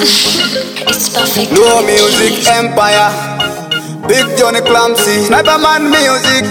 It's perfect. Low music empire. Big Johnny Clumsy. Sniper man music.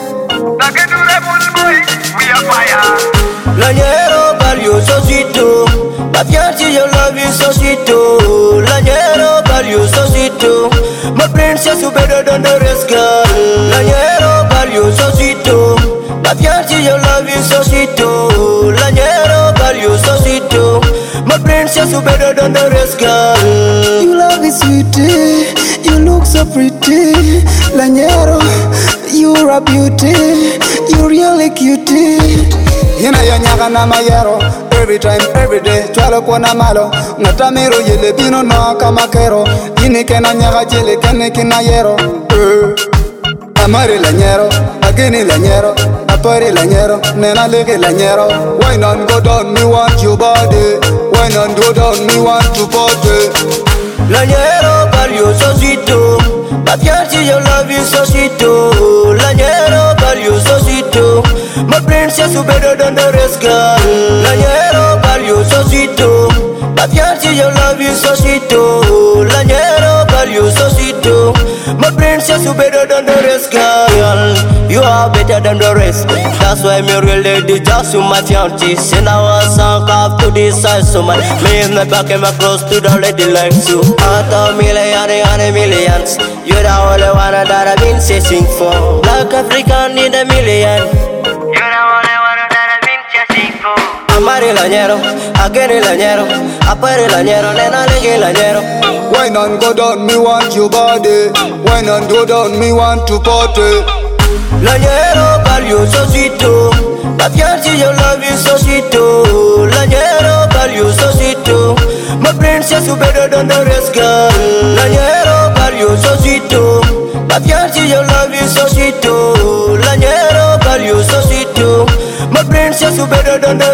We are fire. Lañero, barrio, socito. Ma fianci, your love is socito. Lañero, barrio, socito. My princess, you better than the rest, girl. Lañero, barrio, socito. Ma fianci, your love is socito. Lañero, barrio, socito. My princess, you better than the rest, girl. You love is sweetie, you look so pretty. Lañero, you're a beauty, you really cutie. Hina ya nyaga na mayero. Every time, every day, chwalo kona malo. Ngatamiro yele bino no kamakero. Ini kena nyaga jele kene kina yero. Amare lañero, agini lañero, apare lañero, nena lege lañero. Why not go down, me want your body. Why not go down, me want to party. Lañero, barrio, socito. Ma fianci, your love is socito. Lañero, barrio, socito. My princess, you better than the rest, girl. Lañero, barrio, socito. Ma fianci, your love is socito. Lañero, barrio, socito. My princess, you better than the rest, girl. You are better than the rest. That's why me really did just to my fiancé. And I was sunk off to this side so much. Me and my back and my close to the lady like you. Out of millions. You're the only one that I've been chasing for. Black African in a million. You're the only one that I've been chasing for. Amare lañero, agene lañero, apare lañero, nena lege lañero. Why not go down, me want your body. Why not go down, me want to party. Lañero, barrio, socito. Ma fianci, your love is socito. Lañero, barrio, socito. My princess, you better than the rest, girl. Lañero, barrio, socito. Ma fianci, your love is socito. Lañero, barrio, socito. My princess, you better than the